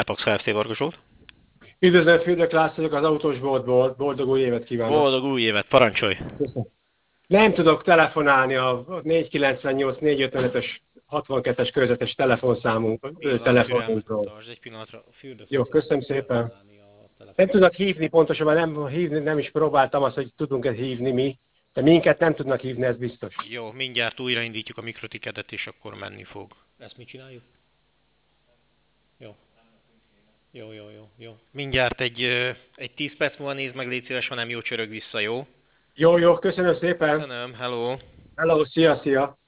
Telepax Kft. Varga Zsolt. Üdvözlöm, Fürdök László vagyok az autósboltból. Boldog új évet kívánok. Boldog új évet, parancsolj! Köszönöm. Nem tudok telefonálni a 498 455-ös 62-es körzetes telefonunkról. Tartsd egy pillanatra, a Jó, fürdőfócát nem köszönöm tudja szépen. használni a Nem tudnak telefonját. hívni, pontosabban nem hívni, nem is próbáltam azt, hogy tudunk-e hívni mi, de minket nem tudnak hívni, ez biztos. Jó, mindjárt újraindítjuk a mikrotikedet, és akkor menni fog. Ezt mit csináljuk? Jó. Jó. Mindjárt egy 10 perc múlva nézd meg, légy szíves, ha nem jó, csörög vissza, jó? Jó, köszönöm szépen. Köszönöm, hello! Hello, szia.